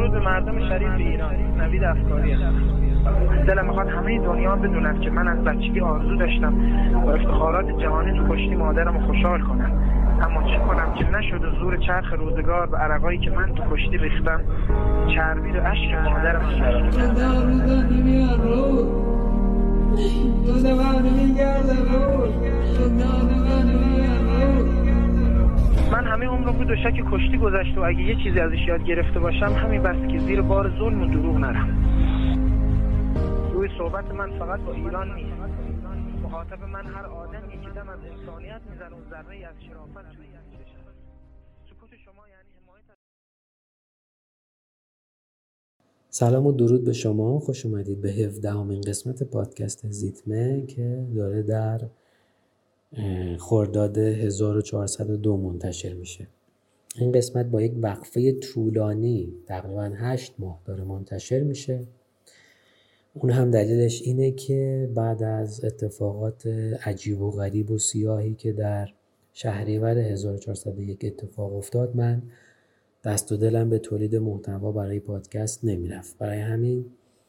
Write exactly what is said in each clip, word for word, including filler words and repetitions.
درود به مردم شریف ایران. نوید افکاری هستم. دلم میخواد همه دنیا بدونن که من از بچگی آرزو داشتم با افتخارات جهانی تو کشتی مادرم رو خوشحال کنم، اما چه کنم که نشد و زور چرخ روزگار به عرقایی که من تو کشتی ریختم چربید و اشک مادرم من همه عمر رو بود و شک کشتی گذشت و اگه یه چیزی ازش یاد گرفته باشم همین بس که زیر بار ظلم و دروغ نرم. روی صحبت من فقط با ایران نیست، مخاطب من هر آدمی که دم از انسانیت میزنه و ذره‌ای از شرافت توی چشم. سکوت شما یعنی حمایت. سلام و درود به شما، خوش اومدید به هفدهمین قسمت پادکست زیتمه که داره در خرداد هزار و چهارصد و دو منتشر میشه. این قسمت با یک وقفه طولانی تقریبا هشت ماه داره منتشر میشه. اون هم دلیلش اینه که بعد از اتفاقات عجیب و غریب و سیاهی که در شهریور هزار و چهارصد و یک اتفاق افتاد، من دست و دلم به تولید محتوا برای پادکست نمیرفت. برای همین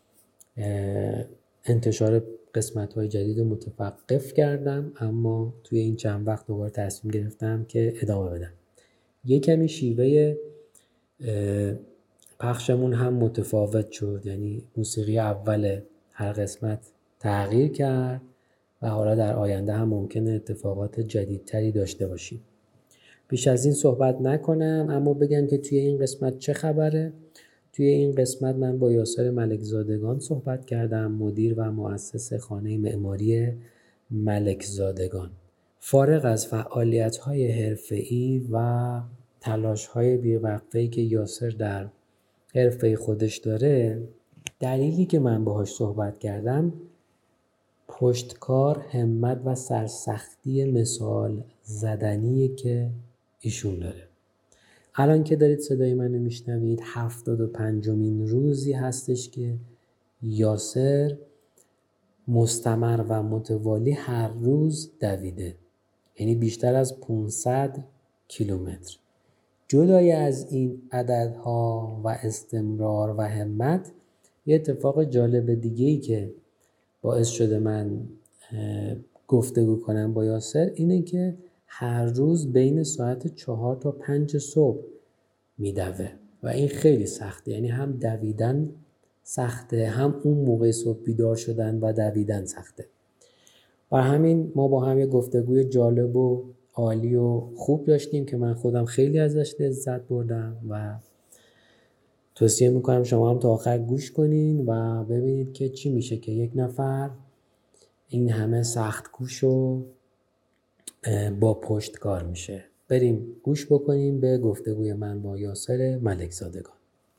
انتشار قسمت‌های جدید رو متوقف کردم، اما توی این چند وقت دوباره تصمیم گرفتم که ادامه بدم. یه کمی شیوه پخشمون هم متفاوت شد، یعنی موسیقی اول هر قسمت تغییر کرد و حالا در آینده هم ممکنه اتفاقات جدیدتری داشته باشیم. بیش از این صحبت نکنم، اما بگم که توی این قسمت چه خبره. توی این قسمت من با یاسر ملکزادگان صحبت کردم، مدیر و مؤسس خانه معماری ملکزادگان. فارغ از فعالیت‌های حرفه‌ای و تلاش‌های بی‌وقفه‌ای که یاسر در حرفه خودش داره، دلیلی که من باهاش صحبت کردم پشتکار، همت و سرسختی مثال زدنیه که ایشون داره. الان که دارید صدای منو میشنوید، هفتاد و پنجمین روزی هستش که یاسر مستمر و متوالی هر روز دویده، یعنی بیشتر از پانصد کیلومتر. جدای از این عددها و استمرار و همت، یه اتفاق جالب دیگه‌ای که باعث شده من گفتگو کنم با یاسر اینه که هر روز بین ساعت چهار تا پنج صبح میدوه و این خیلی سخته، یعنی هم دویدن سخته، هم اون موقع صبح بیدار شدن و دویدن سخته. برای همین ما با هم یه گفتگوی جالب و عالی و خوب داشتیم که من خودم خیلی ازش لذت بردم و توصیه میکنم شما هم تا آخر گوش کنین و ببینید که چی میشه که یک نفر این همه سخت کوش و با پشتکار میشه. بریم گوش بکنیم به گفتگوی من با یاسر ملکزادگان.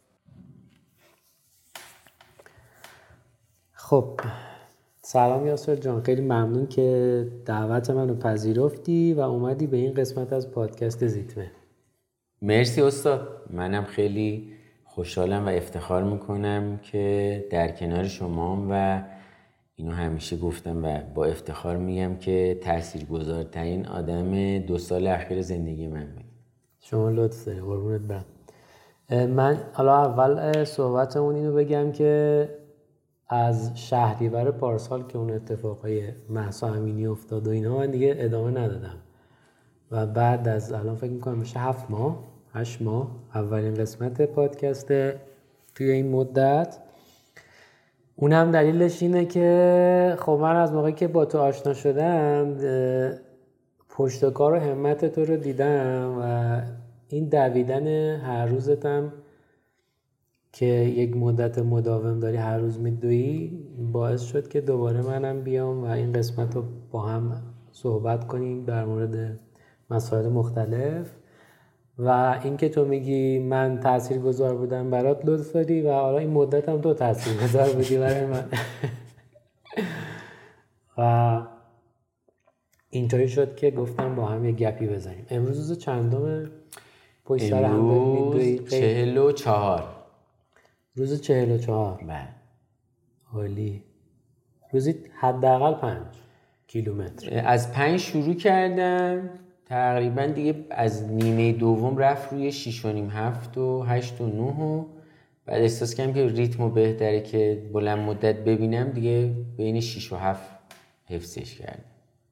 خب سلام یاسر جان، خیلی ممنون که دعوت منو پذیرفتی و اومدی به این قسمت از پادکست زیتمه. مرسی استاد، منم خیلی خوشحالم و افتخار میکنم که در کنار شما و اینو همیشه گفتم و با افتخار میگم که تاثیرگذارترین آدم دو سال اخیر زندگی من بود. شما لطف داری، قربونت برم. من حالا اول صحبتمون اینو بگم که از شهریور پارسال که اون اتفاقای مهسا امینی افتاد و اینا، من دیگه ادامه ندادم و بعد از الان فکر میکنم میشه هفت ماه هشت ماه اولین قسمت پادکست توی این مدت. اونم دلیلش اینه که خب من از موقعی که با تو آشنا شدم پشتکار و همت تو رو دیدم و این دویدن هر روزتم که یک مدت مداوم داری هر روز میدوی باعث شد که دوباره منم بیام و این قسمت رو با هم صحبت کنیم در مورد مسائل مختلف. و این که تو میگی من تاثیرگذار بودم برات، لطف داری و حالا این مدت هم تو تاثیرگذار بودی برای من. و اینطوری شد که گفتم با هم یه گپی بزنیم. امروز روز چندم پشت سر هم داریم میدوی؟ چهل و چهار. روز چهل و چهار. بله. عالی. روزی حداقل پنج کیلومتر. از پنج شروع کردم، تقریبا دیگه از نیمه دوم رفت روی شیش و نیم هفت و هشت و نه و بعد احساس کردم که ریتمو بهتره که بلند مدت ببینم، دیگه بین شش و هفت حفظش کردم.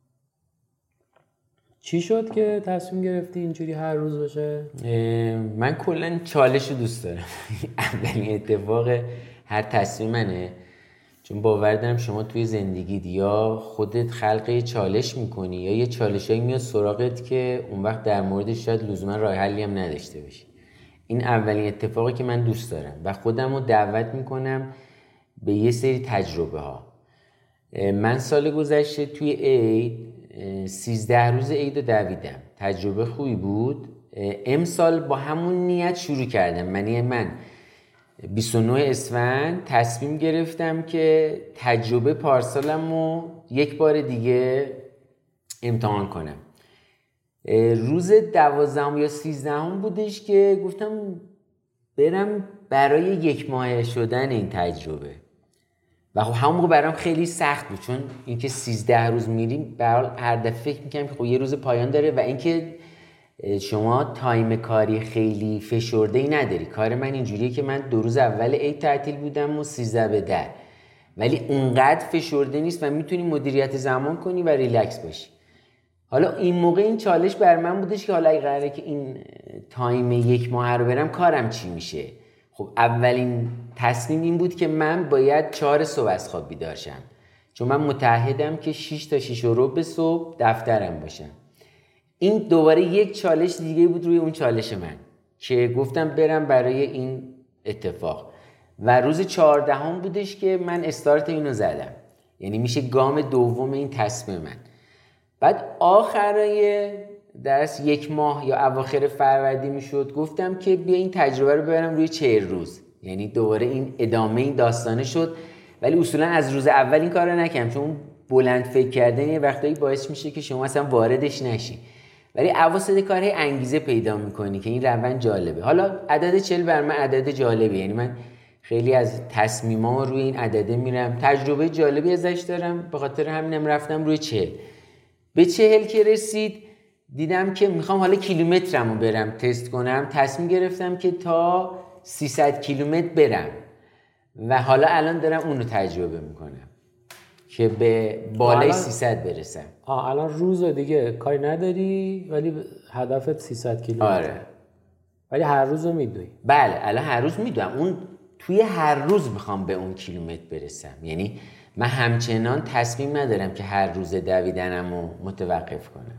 چی شد که تصمیم گرفتی اینجوری هر روز باشه؟ من کلا چالش رو دوست دارم. اولین اتفاق هر تصمیم منه، چون باور دارم شما توی زندگیت یا خودت خلق چالش میکنی یا یه چالشایی میاد سراغت که اون وقت در موردش شاید لزوما راه حلی هم نداشته باشی. این اولین اتفاقی که من دوست دارم و خودم رو دعوت میکنم به یه سری تجربه ها. من سال گذشته توی عید سیزده روز عید رو دویدم، تجربه خوبی بود. امسال با همون نیت شروع کردم. منی من بیست و نه اسفند تصمیم گرفتم که تجربه پارسالم رو یک بار دیگه امتحان کنم. روز دوازدهم یا سیزدهم بودش که گفتم برم برای یک ماه شدن این تجربه و خب همون موقع برام خیلی سخت بود، چون اینکه سیزده روز میریم برای هر دفعه فکر میکنم که خب یه روز پایان داره و اینکه شما تایم کاری خیلی فشرده ای نداری. کار من اینجوریه که من دو روز اول عید تعطیل بودم و سیزده به در، ولی اونقدر فشرده نیست و میتونی مدیریت زمان کنی و ریلکس باشی. حالا این موقع این چالش بر من بودش که حالا اگه قراره که این تایم یک ماه رو برم کارم چی میشه. خب اولین تصمیم این بود که من باید چهار صبح از خواب بیدار شم، چون من متعهدم که شش تا شش و ربع صبح دفترم باشم. این دوباره یک چالش دیگه بود روی اون چالش من که گفتم برم برای این اتفاق و روز چهاردهم بودش که من استارت اینو زدم، یعنی میشه گام دوم این تصمیم من. بعد آخرای درس یک ماه یا اواخر فروردین میشد گفتم که بیا این تجربه رو ببرم روی چهل روز، یعنی دوباره این ادامه این داستانه شد. ولی اصولا از روز اول این کار رو نکنم، چون بلند فکر کردن یه وقتایی باعث میشه که شما اصلا واردش نشی، ولی اواسط کار هی انگیزه پیدا میکنی که این روند جالبه. حالا عدد چهل بر من عدد جالبه، یعنی من خیلی از تصمیمام روی این عدده میرم، تجربه جالبی ازش دارم، به خاطر همینم رفتم روی چهل. به چهل که رسید دیدم که میخوام حالا کیلومترمو برم تست کنم. تصمیم گرفتم که تا سیصد کیلومتر برم و حالا الان دارم اونو تجربه میکنم که به بالای سیصد برسم. آه الان روز دیگه کاری نداری ولی هدفت سیصد کیلومتر. آره. ولی هر روز رو میدوی؟ بله الان هر روز میدوم. اون توی هر روز میخوام به اون کیلومتر برسم، یعنی من همچنان تصمیم ندارم که هر روز دویدنم رو متوقف کنم.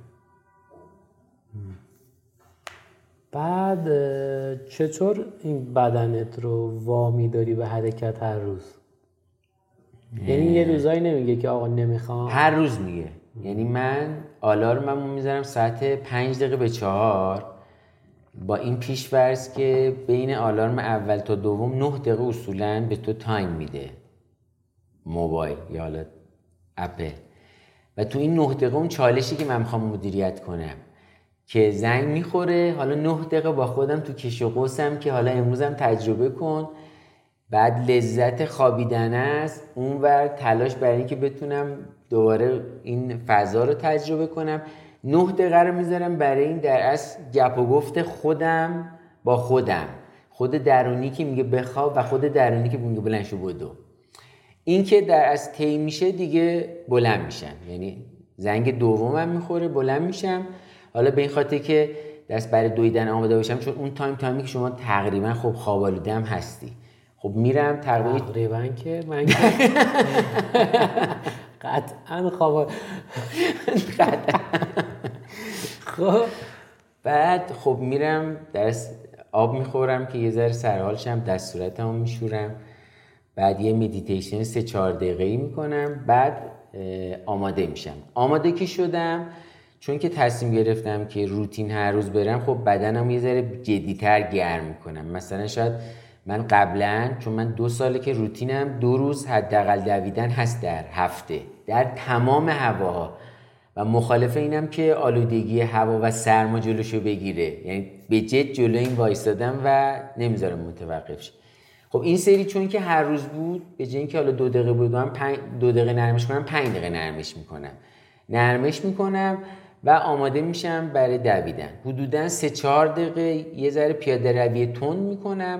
بعد چطور این بدنت رو وامی داری به حرکت هر روز؟ یعنی یه روزایی نمیگه که آقا نمیخوام؟ هر روز میگه. یعنی من آلارممو میذارم ساعت پنج دقیقه به چهار، با این پیش فرض که بین آلارم اول تا دوم نه دقیقه اصولاً به تو تایم میده موبایل یا حالا اپل، و تو این نه دقیقه اون چالشی که من میخوام مدیریت کنم که زنگ میخوره، حالا نه دقیقه با خودم تو کش و قوسم که حالا امروزم تجربه کن. بعد لذت خوابیدن است، اونور تلاش برای این که بتونم دوباره این فضا رو تجربه کنم. نه دقیقه رو میذارم برای این در اصل گپ و گفت خودم با خودم، خود درونی که میگه بخواب و خود درونی که میگه بلند شو بدو. این که در اصل طی میشه دیگه بلند میشم، یعنی زنگ دومم میخوره بلند میشم. حالا به این خاطر که دست برای دویدن آماده باشم، چون اون تایم تایمی که شما تقریبا خب خواب آلوده هم هستی. خب میرم تقریبا تقریبا که من که قطعا خواب قطعا. خب بعد خب میرم دست آب میخورم که یه ذره سرحال شم، دست صورتمو میشورم، بعد یه مدیتیشن سه چهار دقیقه‌ای میکنم، بعد آماده میشم. آماده که شدم، چون که تصمیم گرفتم که روتین هر روز برم، خب بدنم یه ذره جدی‌تر گرم میکنم. مثلا شاید من قبلا، چون من دو ساله که روتینم دو روز حداقل دویدن هست در هفته در تمام هواها، و مخالف اینم که آلودگی هوا و سرما جلوشو بگیره، یعنی به جد جلو این وایسادم و نمیذارم متوقف شه. خب این سری چون که هر روز بود، به جای اینکه حالا دو دقیقه بودم پنج دو دقیقه نرمش کنم، پنج دقیقه نرمش میکنم نرمش میکنم و آماده میشم برای دویدن. حدوداً سه چهار دقیقه یه ذره پیاده روی تند میکنم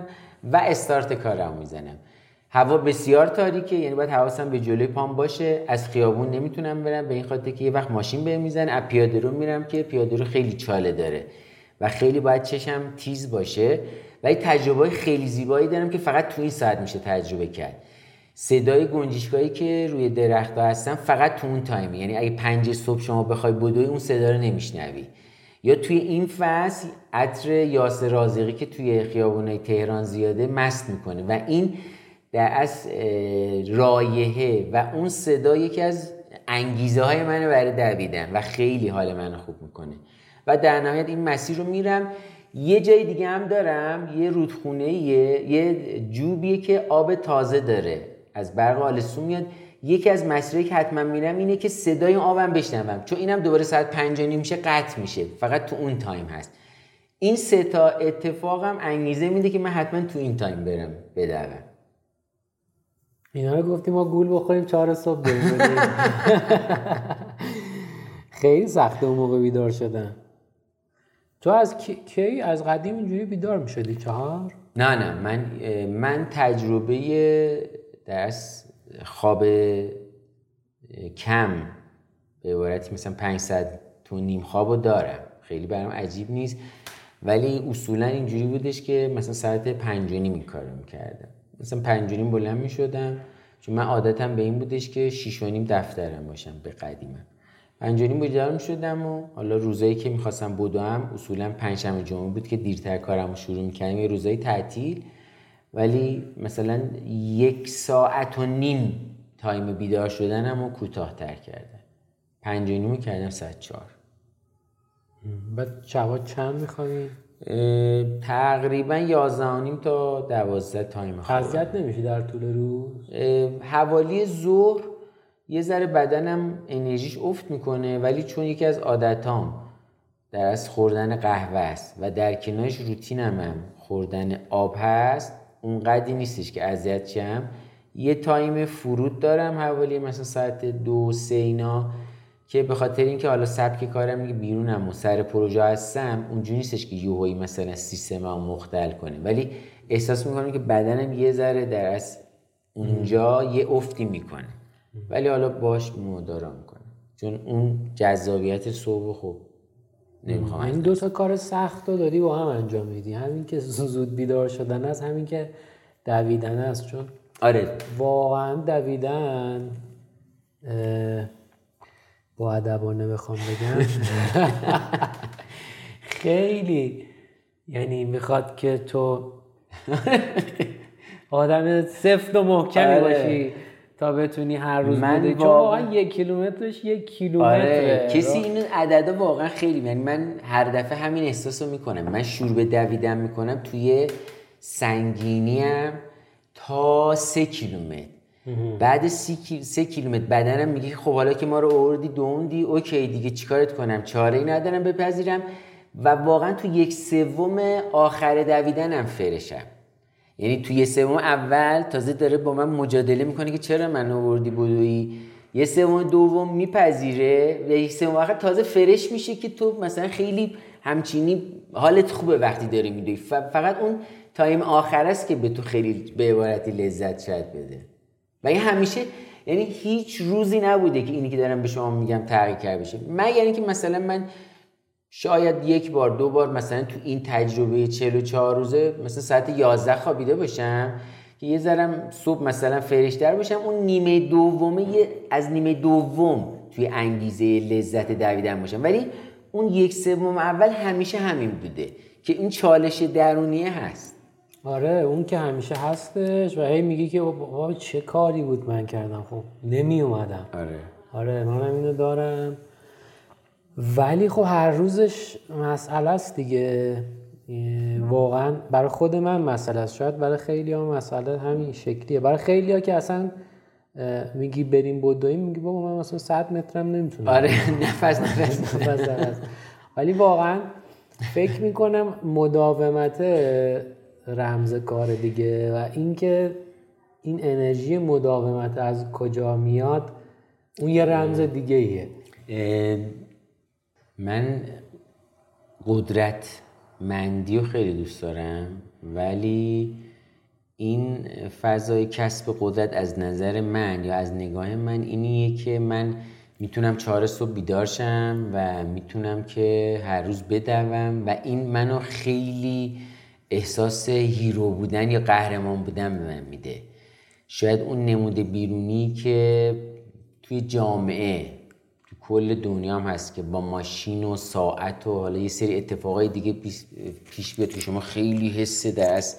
و استارت کارم میزنم. هوا بسیار تاریکه، یعنی باید حواسم به جلوی پام باشه. از خیابون نمیتونم برم به این خاطر که یه وقت ماشین بهم میزنه. از پیاده رو میرم که پیاده رو خیلی چاله داره و خیلی باید چشم تیز باشه. و این تجربه خیلی زیبایی دارم که فقط تو این ساعت میشه تجربه کرد. صدای گنجشکایی که روی درخت‌ها هستن فقط تو اون تایمه، یعنی اگه پنج صبح شما بخوای بدوی اون صدا رو نمیشنوی. یا توی این فصل عطر یاسر رازقی که توی خیابونای تهران زیاده مست میکنه و این در از رایحه و اون صدا یکی از انگیزه های منه برای دویدن و خیلی حال منو خوب میکنه. و در نهایت این مسیر رو میرم. یه جای دیگه هم دارم، یه رودخونه، یه, یه جوبیه که آب تازه داره، از برق آلسو میاد. یکی از مسیرهایی که حتما میرم اینه که صدای آبم بشنوم، چون اینم دوباره ساعت پنج و نیم میشه قطع میشه، فقط تو اون تایم هست. این سه تا اتفاقم انگیزه میده که من حتما تو این تایم برم بدوم. اینا رو گفتیم ما گول بخوریم چهار صبح بریم. خیلی سخته اون موقع بیدار شدن. تو از کی از قدیم اینجوری بیدار میشدی چهار؟ نه نه من من تجربه درس خواب کم به عبارتی مثلا پانصد تو نیم خوابو دارم. خیلی برام عجیب نیست، ولی اصولا اینجوری بودش که مثلا ساعت پنج و نیم این کارو میکردم. مثلا پنج و نیم بلند میشدم، چون من عادتم به این بودش که شیش و نیم دفترم باشم به قدیمم. پنج و نیم بیدار میشدم و حالا روزایی که میخواستم بدوم اصولا پنجشنبه جمعه بود که دیرتر کارمو شروع میکردم، یه روزای تعطیل. ولی مثلا یک ساعت و نیم تایم بیدار شدنمو کوتاه‌تر کردم. پنج و نیم کردم ساعت چهار. بعد شبا چند میخوابی؟ تقریبا یازده و نیم تا دوازده تایم خوابم. اذیت نمیشی در طول روز؟ حوالی ظهر یه ذره بدنم انرژیش افت میکنه، ولی چون یکی از عادتام در از خوردن قهوه است و در کنارش روتینم هم خوردن آب هست، اونقدی نیستش که اذیت شم. یه تایم فرود دارم حوالی مثلا ساعت دو سه اینا، که به خاطر اینکه حالا سبک کارم میگه بیرونم و سر پروژه هستم، اونجوری نیستش که یوهایی مثلا سیستمم مختل کنه، ولی احساس میکنم که بدنم یه ذره در از اونجا یه افتی میکنه، ولی حالا باش مدارا میکنم چون اون جذابیت صبح خوب نمیخوام. این دو تا کار سخت رو داری با هم انجام میدی، همین که زود بیدار شدن است، همین که دویدن است. چون آره واقعا دویدن با ادبانه بخوام بگم خیلی یعنی میخواد که تو آدم سفت و محکمی آره. باشی تا بتونی هر روز بده، چون واقعا یک کیلومترش یک کیلومتره. آره. کسی این عددا واقعا خیلی، یعنی من هر دفعه همین احساس رو میکنم. من شروع به دویدن میکنم توی سنگینیم تا سه کیلومتر. بعد سی کیل... سه کیلومتر بدنم میگه خب حالا که ما رو آوردی دوندی، اوکی دیگه چیکارت کنم، چاره‌ای ندارم بپذیرم. و واقعا تو یک سوم آخر دویدنم فرشم، یعنی تو یه سوم اول تازه داره با من مجادله میکنه که چرا من آوردی بدوی، یه سوم دوم میپذیره و یک سوم آخر تازه فرش میشه که تو مثلا خیلی همچینی حالت خوبه وقتی داری میدوی. فقط اون تایم آخر است که به تو خیلی به عبارتی لذت شاید بده. و این همیشه، یعنی هیچ روزی نبوده که اینی که دارم به شما میگم تغییر کرده بشه، مگر اینکه مثلا من شاید یک بار دو بار مثلا تو این تجربه چهل و چهار روزه مثلا ساعت یازده خوابیده باشم که یه ذرم صبح مثلا فرشتر باشم، اون نیمه دومه از نیمه دوم توی انگیزه لذت دویدن باشم. ولی اون یک سوم اول همیشه همین بوده که این چالش درونیه هست. آره اون که همیشه هستش و هی میگی که بابا چه کاری بود من کردم، خب نمی اومدم. آره آره منم اینو دارم، ولی خب هر روزش مسئله است دیگه. واقعا برای خود من مسئله است، شاید برای خیلی ها مسئله همین شکلیه. برای خیلی ها که اصلا میگی بریم بدویم میگی بابا من مثلا صد مترم نمیتونم. آره نفس نفس نفس ولی واقعا فکر میکنم مداومت رمز کار دیگه و اینکه این انرژی مداومت از کجا میاد اون یه رمز دیگه ایه. من قدرت مندی رو خیلی دوست دارم، ولی این فضای کسب قدرت از نظر من یا از نگاه من اینیه که من میتونم چهار صبح بیدار شم و میتونم که هر روز بدوم و این منو خیلی احساس هیرو بودن یا قهرمان بودن به من میده. شاید اون نمود بیرونی که توی جامعه تو کل دنیا هم هست که با ماشین و ساعت و حالا یه سری اتفاقای دیگه پیش بیاد تو شما خیلی حس دست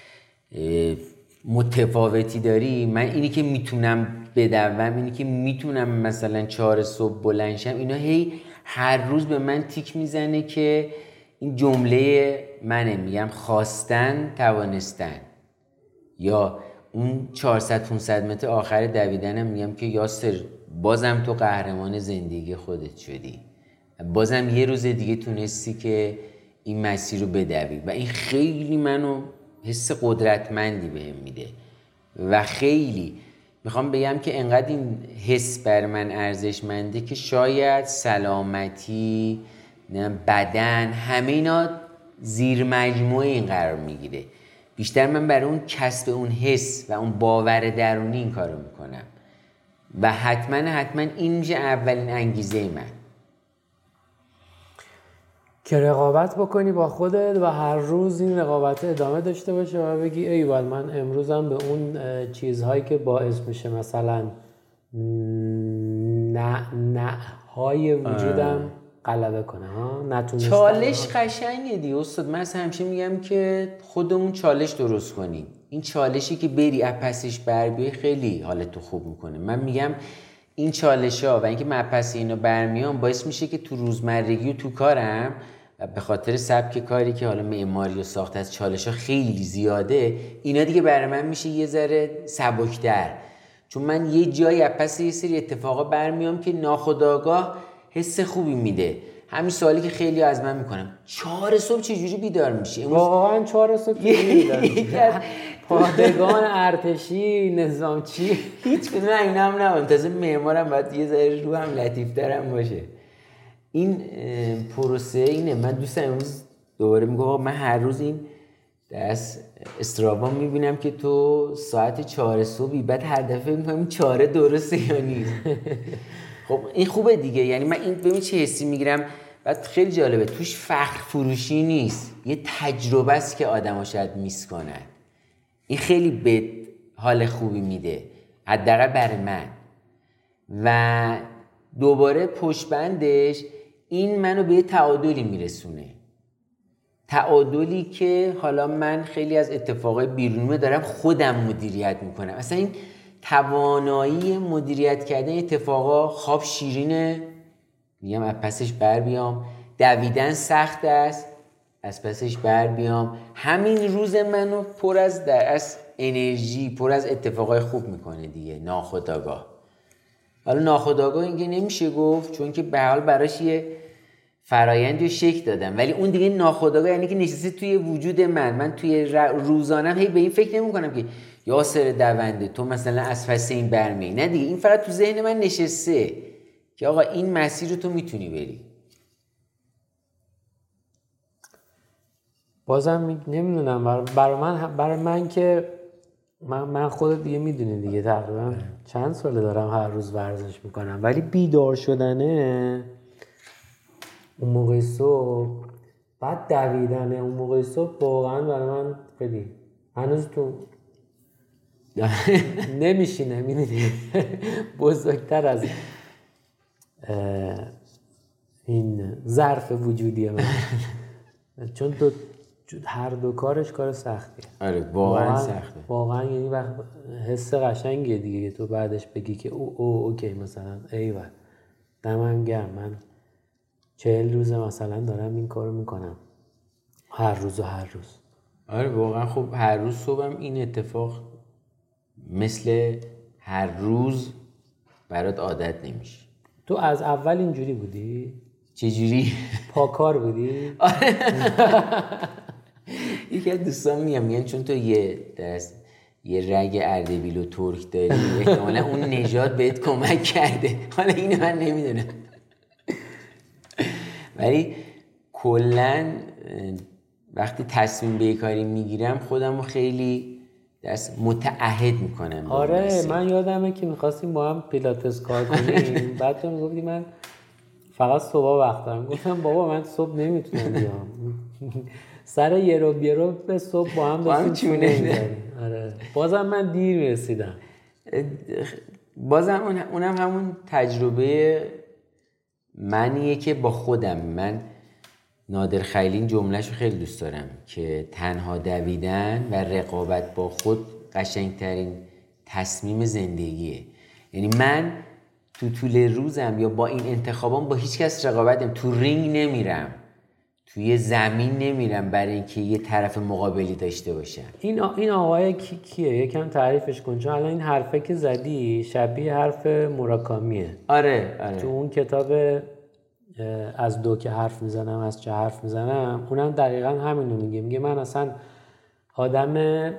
متفاوتی داری، من اینی که میتونم بدوم، اینی که میتونم مثلا چهار صبح بلند شم، اینا هی هر روز به من تیک میزنه که این جمله منه، میگم خواستن توانستن. یا اون چهارصد پانصد متر آخر دویدنم میگم که یاسر بازم تو قهرمان زندگی خودت شدی، بازم یه روز دیگه تونستی که این مسیر رو بدوی و این خیلی منو حس قدرتمندی بهم میده و خیلی میخوام بگم که انقدر این حس بر من ارزشمنده که شاید سلامتی، بدن، همه اینا زیر مجموعه این قرار میگیره. بیشتر من برای اون کسب اون حس و اون باور درونی این کارو میکنم و حتما حتما این میشه اولین انگیزه من که رقابت بکنی با خودت و هر روز این رقابت ادامه داشته باشه و بگی ایوال من امروزم به اون چیزهایی که باعث میشه مثلا نه نه های وجودم غلبه کنه ها نتونستم. چالش قشنگه دی استاد. من همیشه میگم که خودمون چالش درست کنیم. این چالشی که بری اپسش بر بیای خیلی حالتو خوب میکنه. من میگم این چالش‌ها و اینکه من پس اینو برمیام باعث میشه که تو روزمرگی و تو کارم و به خاطر سبک کاری که حالا معماری و ساخت از چالش‌ها خیلی زیاده، اینا دیگه برای من میشه یه ذره سبک‌تر، چون من یه جایی پس یه سری اتفاقا برمیام که ناخودآگاه حس خوبی میده. همین سوالی که خیلی از من میکنم، چهار صبح چجوری بیدار میشی؟ واقعا چهار صبح چجوری بیدار میشی؟ پادگان ارتشی نظامچی هیچ کدوم اینا هم نبودم. تازه معمارم باید یه ذره رو هم لطیف‌ترم باشه. این پروسه اینه. من دوستم امروز دوباره میگم من هر روز این دست استراوا میبینم که تو ساعت چهار صبحی، بعد هر دفعه میگم این چهاره درسته یا نیست. خب این خوبه دیگه. یعنی من این ببین چه حسی میگیرم. بعد خیلی جالبه، توش فخر فروشی نیست، یه تجربه است که آدم‌ها شاید میس کنن. این خیلی به حال خوبی میده، حداقل برای من. و دوباره پشت بندش این منو به تعادلی میرسونه، تعادلی که حالا من خیلی از اتفاقای بیرونی دارم خودم مدیریت میکنم. اصلا این توانایی مدیریت کردن اتفاقا، خواب شیرینه، میگم از پسش بر بیام، دویدن سخت است، از پسش بر بیام، همین روز منو پر از در از انرژی، پر از اتفاقای خوب میکنه دیگه، ناخودآگاه. حالا ناخودآگاه اینکه نمیشه گفت، چون که به حال براش یه فرایندی شکل دادم، ولی اون دیگه ناخودآگاه یعنی که نشسته توی وجود من. من توی روزانم هی به این فکر نمی کنم که یاسر دونده تو مثلا از پس این برمی، نه دیگه، این فقط تو ذهن من نشسته که آقا این مسیر رو تو میتونی بری. بازم نمیدونم، برای من برای من که من من خودت دیگه میدونی دیگه تقریبا چند ساله دارم هر روز ورزش میکنم، ولی بیدار شدنه اون موقع صبح، بعد دویدنه اون موقع صبح واقعا برای من خیلی هنوز تو نمیشینه، میدونی بزرگتر از این ظرف وجودی من، چون تو هر دو کارش کار سختیه. آره واقعا سخته. واقعا یعنی وقت حس قشنگیه دیگه تو بعدش بگی که او او اوکی مثلا ایول دمم گرم، من چهل روزه مثلا دارم این کارو میکنم، هر روز و هر روز. آره واقعا. خب هر روز صبحم این اتفاق مثل هر روز برات عادت نمیشه. تو از اول اینجوری بودی؟ چجوری؟ پاکار بودی؟ یکی از دوستان میگم میگن چون تو یه دست یه رگ اردبیل و ترک داری احتمالا اون نژاد بهت کمک کرده. حالا اینو من نمیدونم، ولی کلن وقتی تصمیم به کاری میگیرم خودم رو خیلی دست متعهد میکنم. آره من یادمه که میخواستیم با هم پیلاتس کار کنیم بعد تو میگفتی من فقط صبح وقت دارم. گفتم بابا من صبح نمیتونم بیام. سر یه رو بیه رو به صبح با هم داشتیم چونه میزنیم. آره بازم من دیر میرسیدم. بازم اون اونم همون تجربه منیه که با خودم، من نادر خلیلی این جملهشو خیلی دوست دارم که تنها دویدن و رقابت با خود قشنگترین تصمیم زندگیه. یعنی من تو طول روزم یا با این انتخابام با هیچ کس رقابت نمی‌کنم. تو رینگ نمیرم، توی زمین نمیرم برای اینکه یه طرف مقابلی داشته باشم. این آ... این آقای کی کیه؟ یکم تعریفش کن، چون الان این حرفه که زدی شبیه حرف موراکامیه. آره آره. تو اون کتاب از دو که حرف میزنم از چه حرف میزنم اونم دقیقا همینو میگه. میگه من اصلا آدم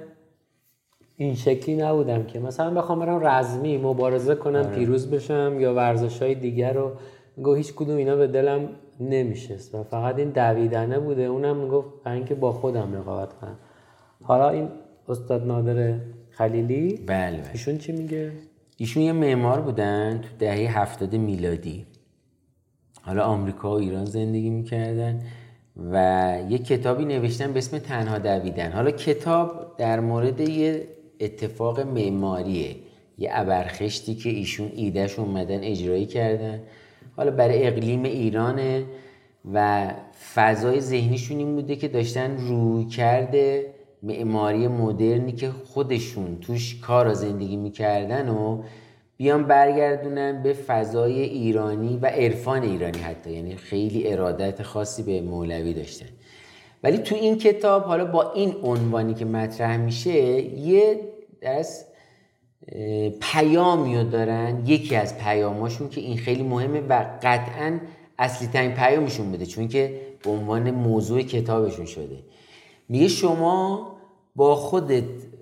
این شکلی نبودم که مثلا بخوام برم رزمی مبارزه کنم آره. پیروز بشم یا ورزش‌های دیگر رو. میگه هیچ کدوم اینا به دلم نمیشست و فقط این دویدنه بوده. اونم میگفت برای اینکه با خودم رقابت کنم. حالا این استاد نادر خلیلی بله بله. ایشون چی میگه؟ ایشون یه معمار بودن تو دهه هفتاد میلادی. حالا آمریکا و ایران زندگی میکردن و یه کتابی نوشتن به اسم تنها دویدن. حالا کتاب در مورد یه اتفاق معماریه، یه ابرخشتی که ایشون ایدهش اومدن اجرایی کردن. حالا برای اقلیم ایرانه و فضای ذهنیشون این بوده که داشتن روی کرده معماری مدرنی که خودشون توش کار زندگی میکردن و بیان برگردونن به فضای ایرانی و عرفان ایرانی حتی. یعنی خیلی ارادت خاصی به مولوی داشتن. ولی تو این کتاب حالا با این عنوانی که مطرح میشه یه دست پیامی رو دارن. یکی از پیاماشون که این خیلی مهمه و قطعاً اصلی ترین پیامشون بوده چون که به عنوان موضوع کتابشون شده. میگه شما با خودت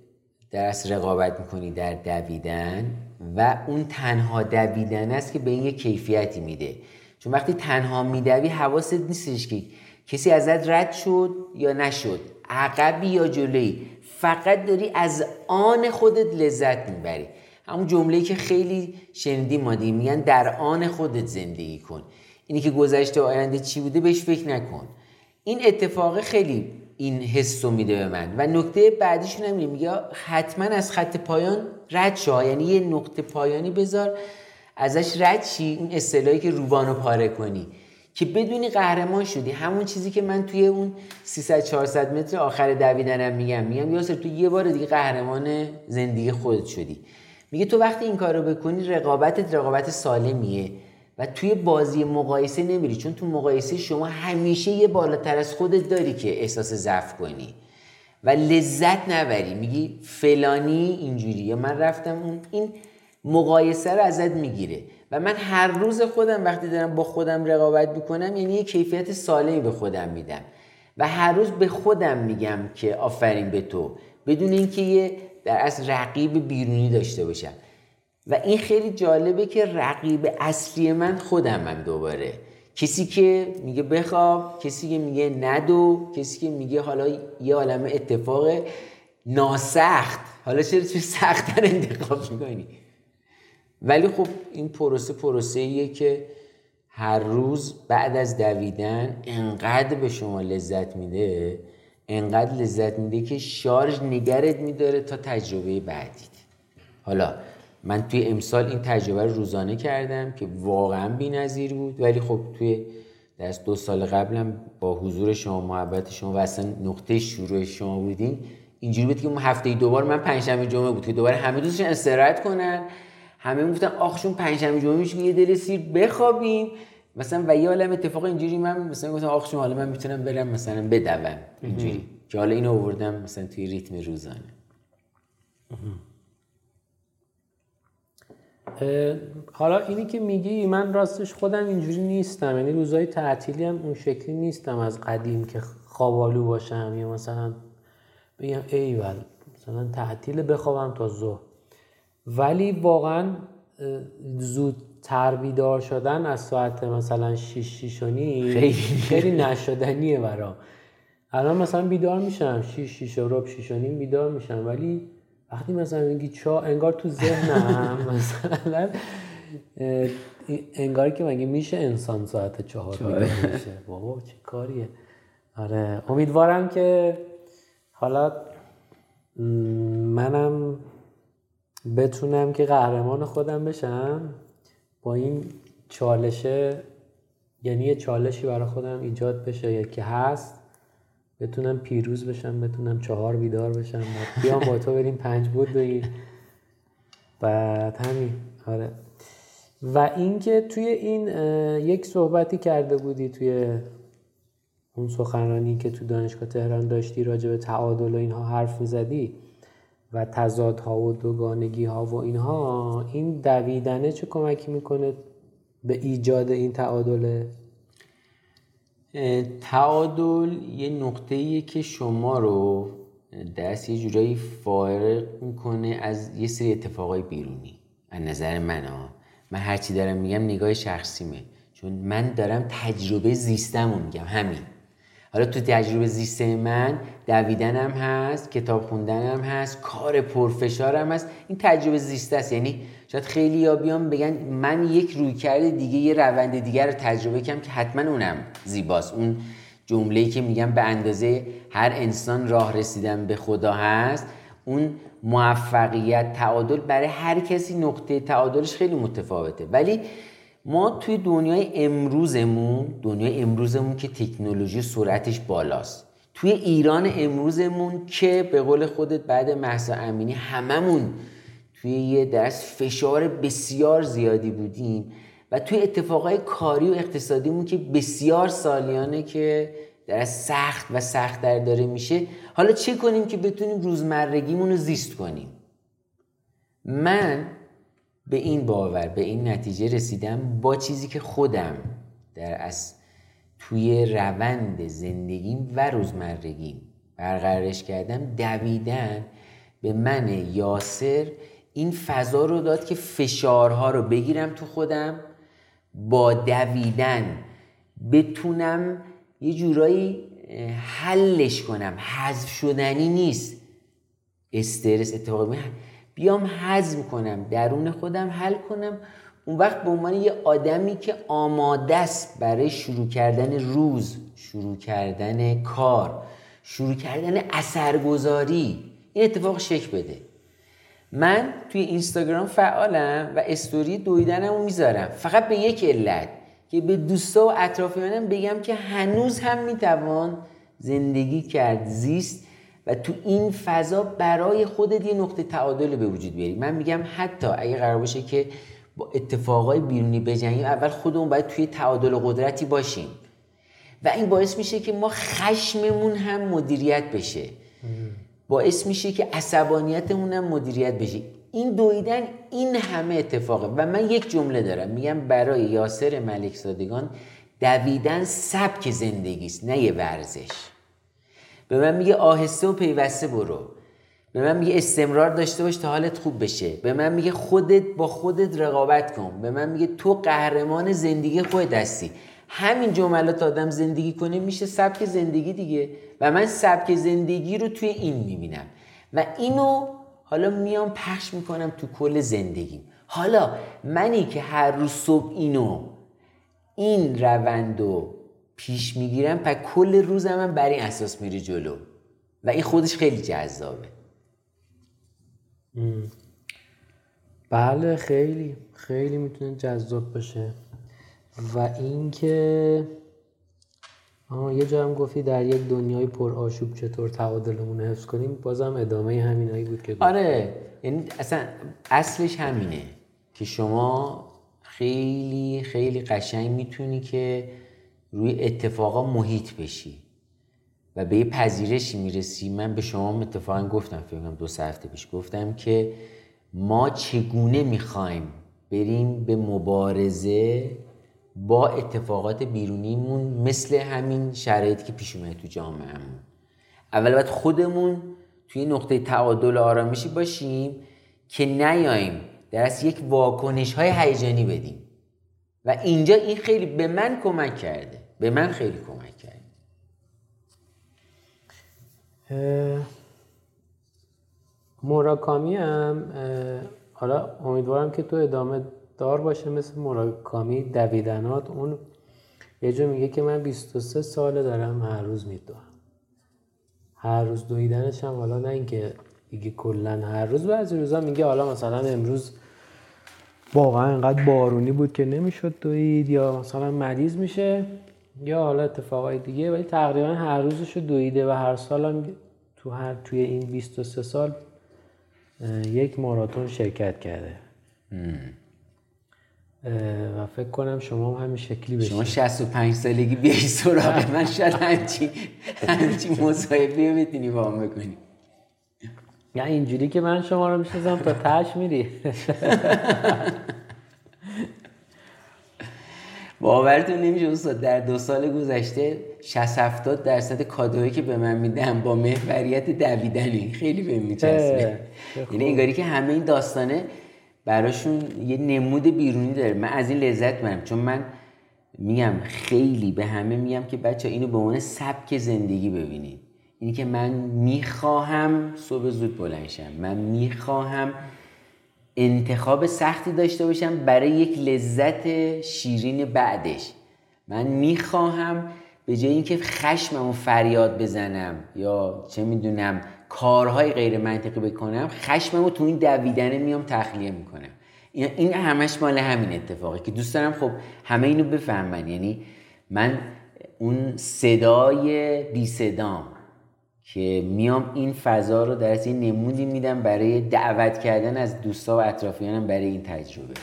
درس رقابت میکنی در دویدن و اون تنها دویدن است که به این یه کیفیتی میده. چون وقتی تنها میدوی حواست نیستش که کسی ازت رد شد یا نشد، عقبی یا جلویی، فقط داری از آن خودت لذت میبری. همون جمله‌ای که خیلی شنیدیم ما دیگه، میگن در آن خودت زندگی کن. اینی که گذشته و آینده چی بوده بهش فکر نکن. این اتفاق خیلی این حسو میده به من. و نکته بعدیشون هم میگه حتما از خط پایان رد شو، یعنی یه نقطه پایانی بذار ازش رد شی، اون اصطلاحی که روبانو پاره کنی که بدونی قهرمان شدی. همون چیزی که من توی اون سیصد چهارصد متر آخر دویدنم میگم میگم یاسر تو یه بار دیگه قهرمان زندگی خودت شدی. میگه تو وقتی این کارو بکنی رقابتت رقابت سالمیه و توی بازی مقایسه نمیری، چون تو مقایسه شما همیشه یه بالاتر از خودت داری که احساس ضعف کنی و لذت نبری. میگی فلانی اینجوری یا من رفتم اون، این مقایسه رو ازت میگیره. و من هر روز خودم وقتی دارم با خودم رقابت میکنم یعنی یه کیفیت سالمی به خودم میدم و هر روز به خودم میگم که آفرین به تو، بدون اینکه یه در اصل رقیب بیرونی داشته باشم. و این خیلی جالبه که رقیب اصلی من خودمم دوباره. کسی که میگه بخواب، کسی که میگه ندو، کسی که میگه حالا یه عالمه اتفاق ناسخت، حالا چرا توی سخت‌تر انتخاب میکنی؟ ولی خب این پروسه پروسه‌ایه که هر روز بعد از دویدن انقدر به شما لذت میده، انقدر لذت میده که شارژ نگرت میداره تا تجربه بعدیت. حالا من توی امسال این تجربه رو روزانه کردم که واقعا بی‌نظیر بود، ولی خب توی دست دو سال قبلم با حضور شما، محبت شما و اصلا نقطه شروع شما بودین، اینجوری بود که اون هفته دوبار من پنجشنبه جمعه بود که دوباره همه دوستشون استراحت کنن، همه میگفتن آخشون پنجشنبه جمعه میشه یه دل سیر بخوابیم مثلا. و یه عالم اتفاق اینجوری من مثلا گفتم آخشون حالا من میتونم برم مثلا بدوم اینجوری که حالا اینو آوردم مثلا توی ریتم روزانه. حالا اینی که میگی من راستش خودم اینجوری نیستم، یعنی روزهای تعطیلی هم اون شکلی نیستم از قدیم که خوابالو باشم یا مثلا بگم ایول مثلا تعطیل بخوابم تا ظهر. ولی واقعا زودتر بیدار شدن از ساعت مثلا شیش شیش و نیم خیلی خیلی نشدنیه برام. الان مثلا بیدار میشم شیش شیش و ربع شیش و نیم بیدار میشم، ولی وقتی مثلا میگی چا، انگار تو ذهنم مثلا انگار که مگه میشه انسان ساعت چهار بیدار میشه؟ بابا چه کاریه. آره امیدوارم که حالا منم بتونم که قهرمان خودم بشم با این چالشه، یعنی یه چالشی برای خودم ایجاد بشه که هست، بتونم پیروز بشم، بتونم چهار بیدار بشم، بیام با تو بریم پنج بود بگیر. بعد همین. آره. و اینکه توی این یک صحبتی کرده بودی توی اون سخنرانی که تو دانشگاه تهران داشتی راجع به تعادل و اینها حرف می‌زدی و تضادها و دوگانگی‌ها و اینها، این دویدنه چه کمکی میکنه به ایجاد این تعادله؟ تعادل یه نقطه‌ایه که شما رو دست یه جورایی فارغ میکنه از یه سری اتفاقای بیرونی. از نظر من ها، من هرچی دارم میگم نگاه شخصیمه، چون من دارم تجربه زیستم رو میگم. همین. حالا تو تجربه زیست من دویدنم هست، کتاب خوندنم هست، کار پرفشارم هست. این تجربه زیسته است. یعنی شاید خیلی یا بیان بگن من یک رویکرد دیگه، یه روند دیگر رو تجربه کردم که حتما اونم زیباست. اون جمله‌ای که میگم به اندازه هر انسان راه رسیدن به خدا هست، اون موفقیت، تعادل برای هر کسی نقطه تعادلش خیلی متفاوته. ولی ما توی دنیای امروزمون، دنیای امروزمون که تکنولوژی سرعتش بالاست، توی ایران امروزمون که به قول خودت بعد مهسا امینی هممون توی یه دست فشار بسیار زیادی بودیم و توی اتفاقای کاری و اقتصادیمون که بسیار سالیانه که در سخت و سخت‌تر داره میشه، حالا چه کنیم که بتونیم روزمرگیمون رو زیست کنیم؟ من به این باور، به این نتیجه رسیدم با چیزی که خودم در از توی روند زندگیم و روزمرگیم برقرارش کردم. دویدن به من یاسر این فضا رو داد که فشارها رو بگیرم تو خودم، با دویدن بتونم یه جورایی حلش کنم. حذف شدنی نیست استرس، اتفاقی بیام هضم کنم، درون خودم حل کنم. اون وقت به عنوان یه آدمی که آماده است برای شروع کردن روز، شروع کردن کار، شروع کردن اثرگذاری، این اتفاق شکل بده. من توی اینستاگرام فعالم و استوری دویدنم رو میذارم فقط به یک علت، که به دوستا و اطرافیانم بگم که هنوز هم میتوان زندگی کرد، زیست و تو این فضا برای خودت یه نقطه تعادل به وجود بیاری. من میگم حتی اگه قرار باشه که با اتفاقای بیرونی بجنگیم، اول خودمون باید توی تعادل و قدرتی باشیم و این باعث میشه که ما خشممون هم مدیریت بشه، باعث میشه که عصبانیتمون هم مدیریت بشه. این دویدن این همه اتفاقه و من یک جمله دارم میگم برای یاسر ملکزادگان: دویدن سبک زندگیست، نه یه ورزش. به من میگه آهسته و پیوسته برو، به من میگه استمرار داشته باش تا حالت خوب بشه، به من میگه خودت با خودت رقابت کن، به من میگه تو قهرمان زندگی خودت هستی. همین جملات آدم زندگی کنه میشه سبک زندگی دیگه و من سبک زندگی رو توی این میبینم و اینو حالا میام پخش میکنم تو کل زندگیم. حالا منی که هر روز صبح اینو این روندو پیش میگیرم، پس کل روزم من بر این اساس میره جلو و این خودش خیلی جذابه. ام. بله خیلی خیلی میتونه جذاب باشه. و اینکه آها یه جا هم گفتی در یک دنیای پر آشوب چطور تعادلمون رو حفظ کنیم، بازم ادامه همینایی بود که آره، یعنی اصلا اصلش همینه که شما خیلی خیلی قشنگ میتونی که روی اتفاقا محیط بشی و به یه پذیرشی میرسی. من به شما اتفاقا گفتم، فکر کنم دو سه هفته پیش گفتم که ما چگونه میخوایم بریم به مبارزه با اتفاقات بیرونیمون، مثل همین شرایطی که پیش اومده تو جامعهمون. اول باید خودمون توی نقطه تعادل آرامشی باشیم که نیاییم در اصل یک واکنش های هیجانی بدیم و اینجا این خیلی به من کمک کرده، به من خیلی کمک کرده. موراکامی هم حالا امیدوارم که تو ادامه دار باشه مثل موراکامی دویدنات. اون یه جا میگه که من بیست و سه ساله دارم هر روز میدوام. هر روز دویدنش هم حالا نه اینکه دیگه کلا هر روز، بعضی روزا میگه حالا مثلا امروز واقعا انقدر بارونی بود که نمیشد دوید یا مثلا مریض میشه یا حالا اتفاقای دیگه، ولی تقریبا هر روزشو دویده و هر سالم تو هر توی این بیست و سه سال یک ماراتون شرکت کرده. و فکر کنم شما هم همین شکلی بشید. شما شصت و پنج سالگی بیایی سراغ من شاید همچین همچین مصاحبه بتونی با هم بکنی. یا اینجوری که من شما رو میشناسم تا تاش میری. باورتون نمیشه استاد، در دو سال گذشته شصت هفتاد درصد کادویی که به من میدن با محوریت دویدنه. خیلی بهم میچسبه. یعنی انگاری که همه این داستانه براشون یه نمود بیرونی داره. من از این لذت میبرم، چون من میگم خیلی به همه میگم که بچه اینو به عنوان سبک زندگی ببینید. اینی که من میخواهم صبح زود بلند شم، من میخواهم انتخاب سختی داشته باشم برای یک لذت شیرین بعدش. من میخواهم به جای اینکه خشممو فریاد بزنم یا چه میدونم کارهای غیر منطقی بکنم، خشممو تو این دویدن میام تخلیه میکنم. این همش مال همین اتفاقی که دوست دارم خب همه اینو بفهمن. یعنی من اون صدای بی صدام که میام این فضا رو در اصل نمودی میدم برای دعوت کردن از دوستا و اطرافیانم برای این تجربه.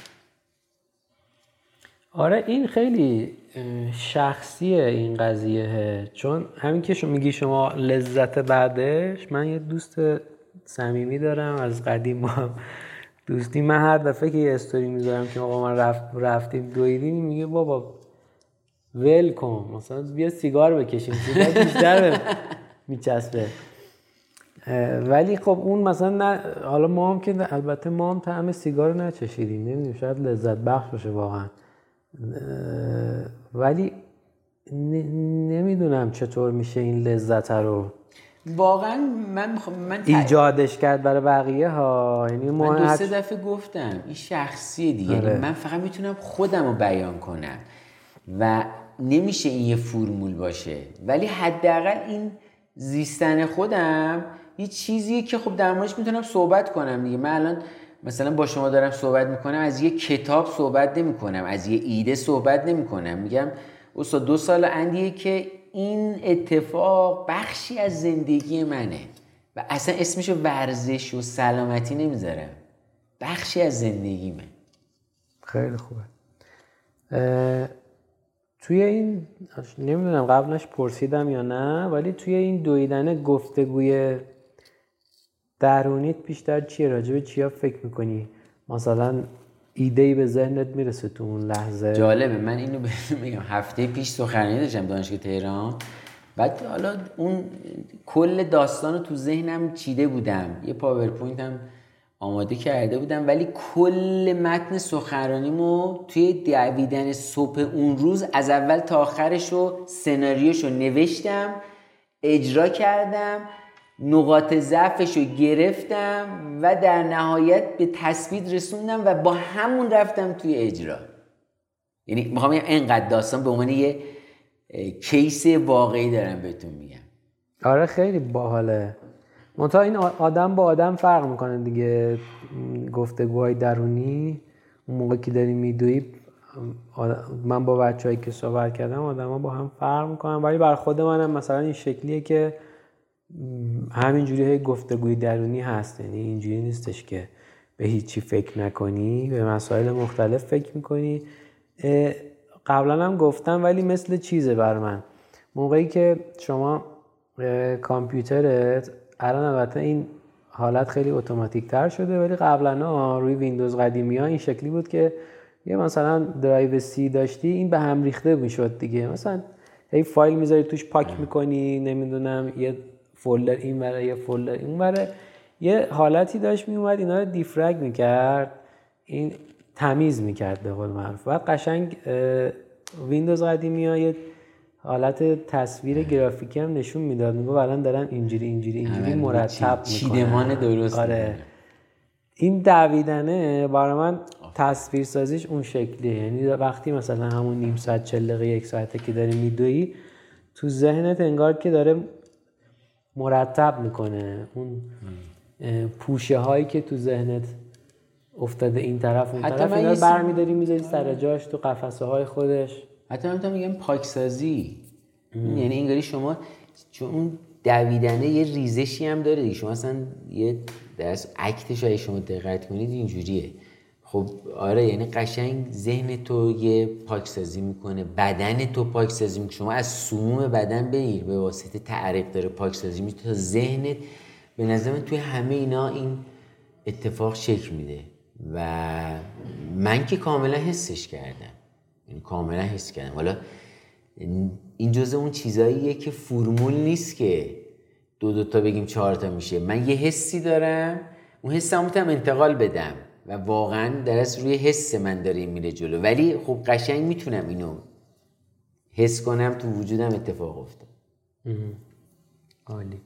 آره این خیلی شخصیه این قضیه، چون همین که شما میگی شما لذت بعدش، من یه دوست صمیمی دارم از قدیم ما دوستی، من هر دفعه که یه استوری میذارم که آقا من رفت رفتیم دویدیم، میگه بابا ول کن مثلا بیا سیگار بکشیم، سیگار بیشتر میچسبه. ولی خب اون مثلا نه، حالا ما هم که البته ما هم طعم سیگار رو نچشیدیم، نمیدونم شاید لذت بخش باشه واقعا، ولی نمیدونم چطور میشه این لذت رو واقعا من خب من ایجادش کرد برای بقیه ها. یعنی من دو سه دفعه گفتم این شخصیه دیگه. یعنی من فقط میتونم خودم رو بیان کنم و نمیشه این یه فرمول باشه، ولی حداقل این زیستن خودم یه چیزیه که خب در موردش میتونم صحبت کنم دیگه. من الان مثلا با شما دارم صحبت میکنم، از یه کتاب صحبت نمیکنم، از یه ایده صحبت نمیکنم، میگم استاد دو سال اندیه که این اتفاق بخشی از زندگی منه و اصلا اسمشو ورزش و سلامتی نمیذارم، بخشی از زندگیمه. خیلی خوبه. توی این نمیدونم قبلش پرسیدم یا نه، ولی توی این دویدن گفتگوی درونیت بیشتر چیه؟ راجبه چیا فکر میکنی؟ مثلا ایده‌ای به ذهنت میرسه تو اون لحظه؟ جالبه، من اینو میگم هفته پیش سخنرانی داشتم دانشگاه تهران، بعد حالا اون کل داستانو تو ذهنم چیده بودم، یه پاورپوینت هم آماده کرده بودم، ولی کل متن سخنرانیمو توی دویدن صبح اون روز از اول تا آخرشو سناریوشو نوشتم، اجرا کردم، نقاط ضعفشو گرفتم و در نهایت به تثبیت رسوندم و با همون رفتم توی اجرا. یعنی میخوام بگم اینقدر داستان به عنوان یه کیس واقعی دارم بهتون میگم. آره خیلی باحاله. منتها این آدم با آدم فرق میکنه دیگه. گفتگوهای درونی اون موقع که داری میدوی، من با بچه‌هایی که صحبت کردم آدم‌ها با هم فرق میکنن، ولی بر خود منم مثلا این شکلیه که همینجوری های گفتگوی درونی هست. یعنی اینجوری نیستش که به هیچی فکر نکنی، به مسائل مختلف فکر میکنی. قبلا هم گفتم ولی مثل چیزه بر من، موقعی که شما کامپیوترت الان البته این حالت خیلی اتوماتیک تر شده، ولی قبلا روی ویندوز قدیمی ها این شکلی بود که یه مثلا درایو سی داشتی، این به هم ریخته میشد دیگه. مثلا هی فایل میذاری توش پاک میکنی، نمیدونم یه فولدر این بره یه فولدر این بره، یه حالتی داشت میومد اینا رو دیفرگ میکرد، این تمیز میکرد به قول معروف. بعد قشنگ ویندوز قدیمی ها یه حالت تصویر گرافیکی هم نشون میداد، میگه الان دارن اینجوری اینجوری اینجوری مرتب میکنن، چیدمان درست. آره این دویدنه برای من تصویر سازیش اون شکلیه. یعنی وقتی مثلا همون نیم ساعت چهل دقیقه یک ساعته که داری میدوی، تو ذهنت انگار که داره مرتب میکنه اون پوشه هایی که تو ذهنت افتاده این طرف اون طرف، اینا رو برمی‌داری میذاری سر جاش تو قفسه های خودش. حتی من میگم پاکسازی، یعنی انگاری شما چون اون دویدنه یه ریزشی هم داره دیگه، شما اصلا یه درست اکتش اگه شما دقت کنید اینجوریه. خب آره، یعنی قشنگ ذهن تو یه پاکسازی میکنه، بدن تو پاکسازی میکنه. شما از سموم بدن بگیر به واسطه تعریق داره پاکسازی میشه تا ذهنت. به نظر من توی همه اینا این اتفاق شکل میده و من که کاملا حسش کردم، یعنی کاملا حس کردم. حالا این جزء اون چیزاییه که فرمول نیست که دو دو تا بگیم چهار تا میشه. من یه حسی دارم، اون حسمو میتونم انتقال بدم و واقعا درست روی حس من داره میره جلو، ولی خب قشنگ میتونم اینو حس کنم تو وجودم اتفاق افتاد. عالی.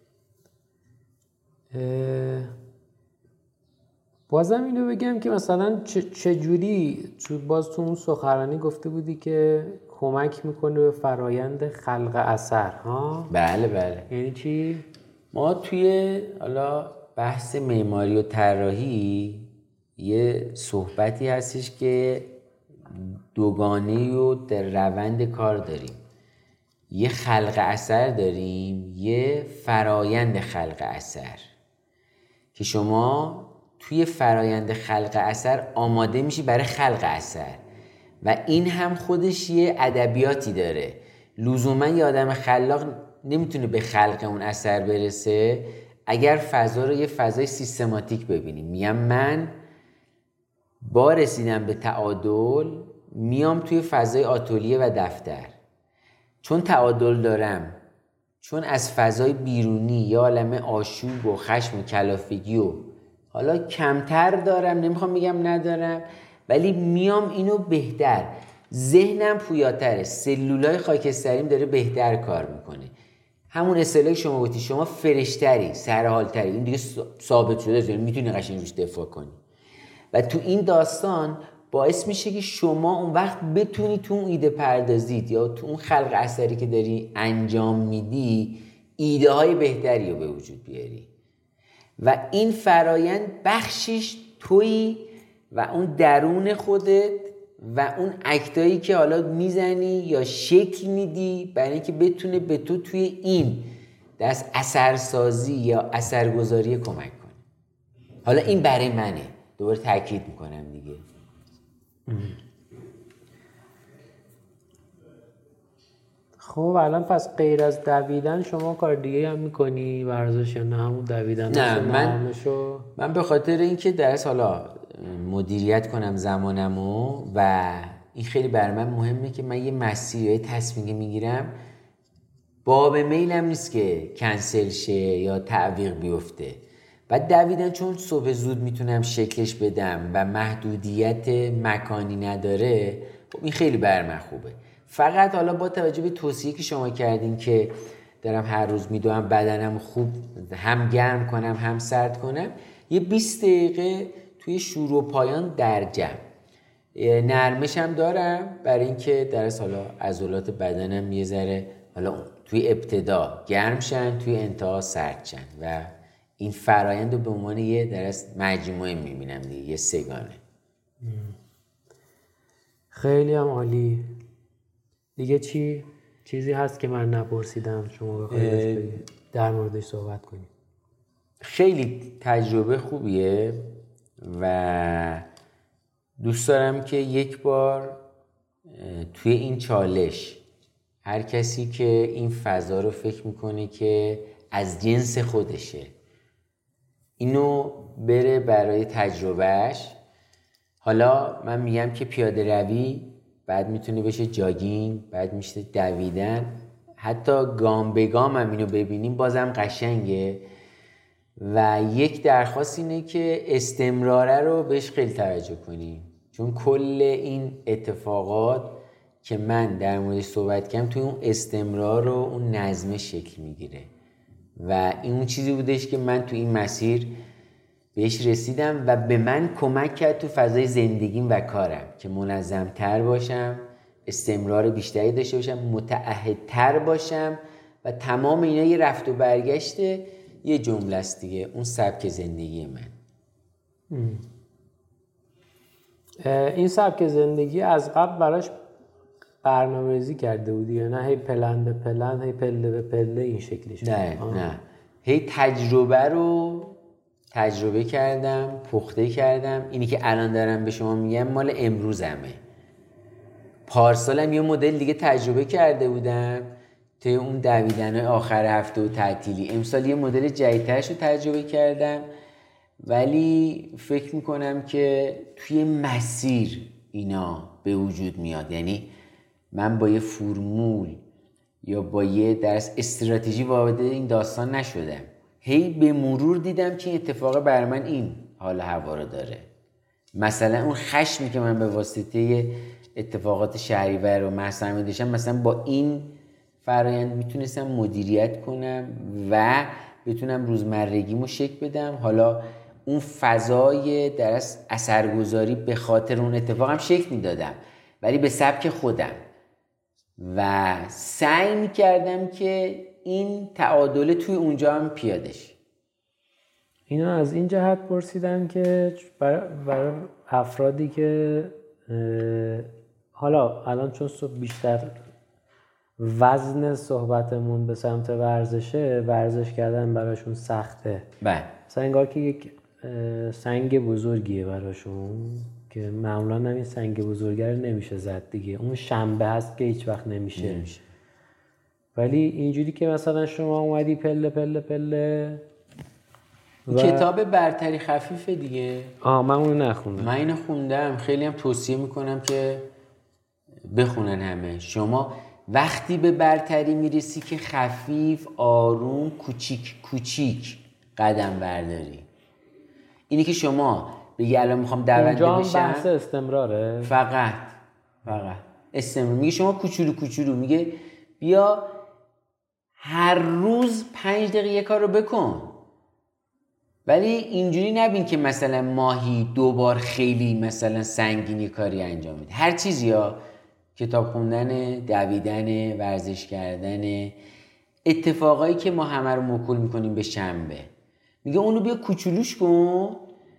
بازم اینو بگم که مثلا چجوری تو باز تو اون سخنرانی گفته بودی که کمک میکنه به فرایند خلق اثر ها؟ بله بله. یعنی چی؟ ما توی حالا بحث معماری و طراحی یه صحبتی هستش که دوگانه و در روند کار داریم. یه خلق اثر داریم، یه فرایند خلق اثر که شما توی فرایند خلق اثر آماده میشی برای خلق اثر و این هم خودش یه ادبیاتی داره. لزوما یه آدم خلاق نمیتونه به خلق اون اثر برسه اگر فضا رو یه فضای سیستماتیک ببینیم. میگم من با رسیدن به تعادل میام توی فضای آتلیه و دفتر، چون تعادل دارم، چون از فضای بیرونی یا عالم آشوب و خشم و کلافگی و حالا کمتر دارم، نمیخوام بگم ندارم، ولی میام اینو بهتر، ذهنم پویاتره، سلولای خاکستریم داره بهتر کار میکنه. همون اصطلاحی شما گفتی، شما فرشتری، سرحالتری، این دیگه ثابت شده، یعنی میتونی قشنگ روش دفاع کنی و تو این داستان باعث میشه که شما اون وقت بتونی تو اون ایده پردازید یا تو اون خلق اثری که داری انجام میدی ایده های بهتری رو به وجود بیاری و این فرایند بخشش تویی و اون درون خودت و اون اکتایی که حالا میزنی یا شکل میدی برای اینکه بتونه به تو توی این دست اثرسازی یا اثرگذاری کمک کنه. حالا این برای منه، دوباره تاکید میکنم دیگه. خب الان پس غیر از دویدن شما کار دیگه هم میکنی؟ ورزش یا نه همون دویدن؟ نه من من به خاطر اینکه درس حالا مدیریت کنم زمانمو و این خیلی بر من مهمه که من یه مسیر یا تصمیمی میگیرم باب میلم نیست که کنسل شه یا تعویق بیفته. بعد دویدن چون صبح زود میتونم شکلش بدم و محدودیت مکانی نداره، خب این خیلی بر من خوبه. فقط حالا با توجه به توصیه که شما کردین که دارم هر روز میدوام بدنم خوب هم گرم کنم هم سرد کنم، یه بیست دقیقه توی شروع و پایان در جمع نرمش هم دارم برای اینکه درست حالا عضلات بدنم یه ذره حالا توی ابتدا گرم شن، توی انتها سرد شن و این فرایند رو به عنوان یه درست مجموعه میبینم دیگه، یه سگانه. خیلی هم عالی. دیگه چی؟ چیزی هست که من نپرسیدم شما بخواید در موردش صحبت کنید؟ خیلی تجربه خوبیه و دوست دارم که یک بار توی این چالش هر کسی که این فضا رو فکر میکنه که از جنس خودشه اینو بره برای تجربهش. حالا من میگم که پیاده روی، بعد میتونه بشه جاگینگ، بعد میشه دویدن، حتی گام به گام هم اینو ببینیم بازم قشنگه و یک درخواست اینه که استمراره رو بهش خیلی توجه کنیم، چون کل این اتفاقات که من در موردش صحبت کردم توی اون استمرار و اون نظم شکل میگیره و این اون چیزی بودش که من توی این مسیر بهش رسیدم و به من کمک کرد تو فضای زندگیم و کارم که منظم‌تر باشم، استمرار بیشتری داشته باشم، متعهدتر باشم و تمام اینا یه رفت و برگشت یه جمله است دیگه، اون سبک زندگی من. این سبک زندگی از قبل براش برنامه‌ریزی کرده بودی یا نه هی پلن به پلن، هی پله به پله این شکلیش؟ نه آه. نه هی تجربه رو تجربه کردم، پخته کردم. اینی که الان دارم به شما میگم مال امروزمه. پارسالم یه مدل دیگه تجربه کرده بودم توی اون دویدن‌های آخر هفته و تعطیلی. امسال یه مدل جدیدترش رو تجربه کردم، ولی فکر میکنم که توی مسیر اینا به وجود میاد. یعنی من با یه فرمول یا با یه درس استراتژی وارد این داستان نشدم، هی به مرور دیدم که این اتفاق بر من این حال هوا رو داره. مثلا اون خشمی که من به واسطه اتفاقات شهریور و محصرمی داشتم، مثلا با این فرایند میتونستم مدیریت کنم و بتونم روزمرگیمو شکل بدم. حالا اون فضای درس اثرگذاری به خاطر اون اتفاقم شکل میدادم، ولی به سبک خودم و سعی میکردم که این تعادل توی اونجا هم پیادش. اینو از این جهت پرسیدم که برای, برای افرادی که حالا الان چون بیشتر وزن صحبتمون به سمت ورزشه، ورزش کردن براشون سخته. بله. مثلا انگار که یک سنگ بزرگیه براشون که معمولا هم این سنگ بزرگه رو نمیشه زد دیگه، اون شنبه هست که هیچ وقت نمیشه. نمیشه. ولی اینجوری که مثلا شما اومدی پله پله پله و... کتاب برتری خفیفه دیگه. آه من اونو نخوندم. من اینو خوندم، خیلی هم توصیه میکنم که بخونن همه. شما وقتی به برتری میرسی که خفیف، آروم، کوچیک کوچیک قدم برداری. اینی که شما بگی الان میخوام دونده بشم، اونجا هم بحث استمراره. فقط فقط استمرار. میگه شما کوچولو کوچولو، میگه بیا هر روز پنج دقیقه یه کار رو بکن، ولی اینجوری نبین که مثلا ماهی دو بار خیلی مثلا سنگینی کاری انجام میده. هر چیزی، ها کتاب خوندن، دویدن، ورزش کردن، اتفاقایی که ما همه رو موکول میکنیم به شنبه، میگه اونو بیا کوچولوش کن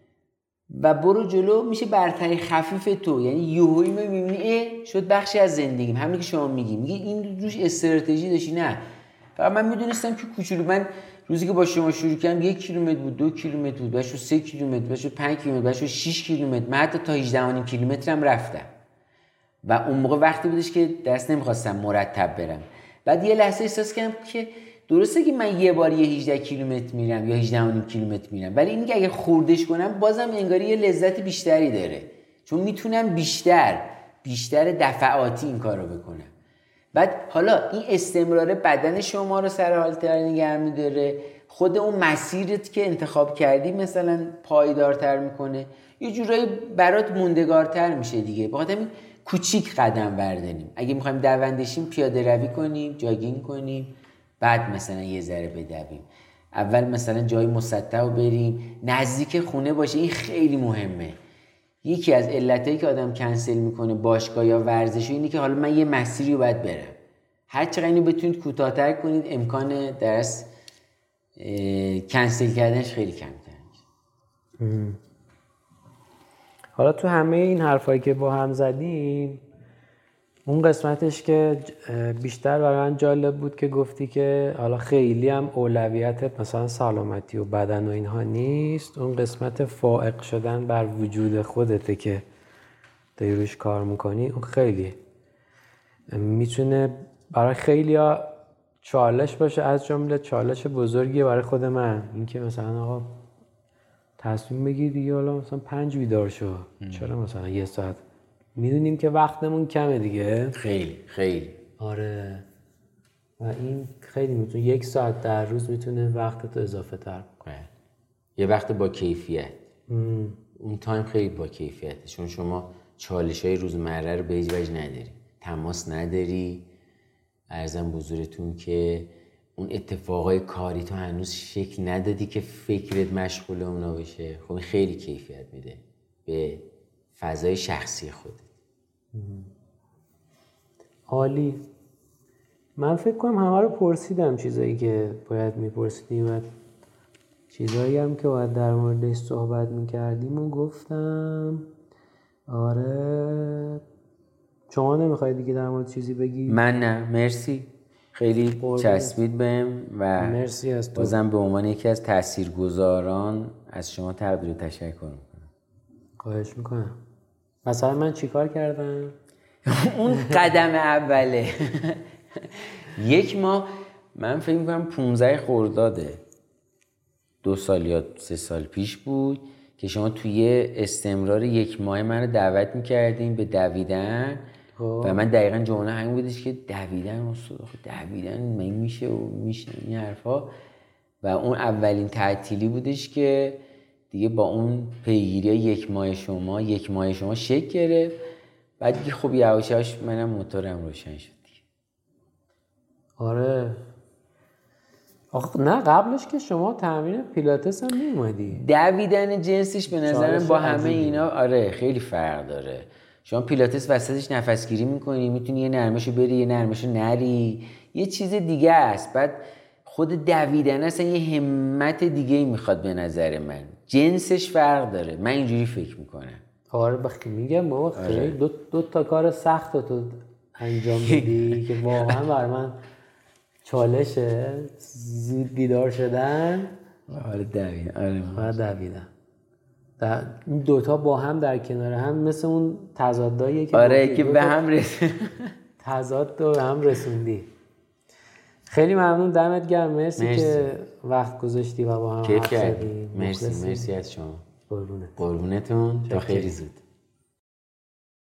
و برو جلو، میشه برتری خفیف تو. یعنی یهویی میبینی اه شد بخشی از زندگیم. همین که شما میگی، میگه این روش استراتژی داشتی. نه، فقط من میدونستم که کوچولو. من روزی که با شما شروع کردم یک کیلومتر بود، دو کیلومتر بود، بعد شد سه کیلومتر، بعد شد پنج کیلومتر، بعد شد شش کیلومتر، من حتی تا هجده و نیم کیلومتر هم رفتم و اون موقع وقتی بودش که دست نمیخواستم مرتب برم. بعد یه لحظه احساس کردم که درسته که من یه بار یه هجده کیلومتر میرم یا هجده و نیم کیلومتر میرم، ولی این که اگه خوردش کنم بازم انگاری یه لذت بیشتری داره، چون میتونم بیشتر بیشتر دفعاتی این کارو بکنم. بعد حالا این استمرار بدن شما رو سر حال تر نگه می‌داره، خود اون مسیرت که انتخاب کردی مثلا پایدارتر میکنه، یه جورایی برات موندگارتر میشه دیگه. بخاطر همین کوچیک قدم برداریم. اگه میخوایم دوندشیم پیاده روی کنیم، جاگینگ کنیم، بعد مثلا یه ذره بدویم. اول مثلا جای مسطح رو بریم، نزدیک خونه باشه. این خیلی مهمه. یکی از علتایی که آدم کنسل میکنه باشگاه یا ورزش اینه که حالا من یه مسیری رو باید برم. هر چقدر اینو بتونید کوتاه‌تر کنید، امکان درس کنسل کردنش خیلی کمتر میشه. حالا تو همه این حرفایی که با هم زدیم، اون قسمتش که بیشتر برای من جالب بود که گفتی که حالا خیلی هم اولویتت مثلا سلامتی و بدن و اینها نیست، اون قسمت فائق شدن بر وجود خودته که داری روش کار میکنی. اون خیلی میتونه برای خیلی ها چالش باشه، از جمله چالش بزرگی برای خود من. این که مثلا آقا تصمیم بگیر دیگه، حالا مثلا پنج بیدار شو، چرا مثلا یه ساعت؟ میدونیم که وقتمون کمه دیگه. خیلی خیلی آره. و این خیلی میتونه یک ساعت در روز میتونه وقتتو اضافه تر کنه. یه وقت با کیفیت. اون تایم خیلی با کیفیته، چون شما چالش‌های روزمره رو به هیچ وجه نداری. تماس نداری. عرضم بزرگتون که اون اتفاقای کاری تو هنوز شکل ندادی که فکرت مشغول اونا بشه. خب این خیلی کیفیت میده به فضای شخصی خودت. عالی. من فکر کنم همه رو پرسیدم، چیزایی که باید میپرسیدیم و چیزایی هم که باید در موردش صحبت میکردیم و گفتم. آره شما نمیخواید دیگه در مورد چیزی بگی؟ من نه، مرسی، خیلی چسبید بهم و مرسی از تو. بازم به عنوان یکی از تاثیرگذاران از شما تقدیر و تشکر میکنم. خواهش میکنم. مثلا من چیکار کردم؟ اون قدم اوله. یک ماه، من فکر میکنم پونزده خرداده دو سال یا سه سال پیش بود که شما توی استمرار یک ماه من رو دعوت میکردیم به دویدن و من دقیقا جمله همین بودش که دویدن استاد، دویدن من میشه و میشه این حرفا. و اون اولین تعطیلی بودش که دیگه با اون پیگیری یک ماه شما یک ماه شما شکل گرفت. بعد دیگه خب یواش یواش منم موتورم روشن شد دیگه. آره آخه نه قبلش که شما تمرین پیلاتس هم میومدی. دویدن جنسش به نظرم با همه اینا آره خیلی فرق داره. شما پیلاتس وسطش نفسگیری میکنی، میتونی یه نرمشو بری یه نرمشو نری، یه چیز دیگه است. بعد خود دویدن اصلا یه همت دیگه ای میخواد به نظر من، جنسش فرق داره. من اینجوری فکر میکنم. آره بخی میگم بابا خیلی دو, دو تا کار سخت رو تو انجام بدی که واقعا بر من چالشه. زود بیدار شدن. آره دویدن. آره آره دویدن. این دوتا با هم در کنار هم مثل اون تضادایی که آره که به هم رسید. تضاد رو به هم رسوندی. خیلی ممنون، دمت گرم. مرسی, مرسی که وقت گذاشتی و با هم حرف زدیم. مرسی مرسی از شما. قربونت. قربونتون. تا خیلی زود.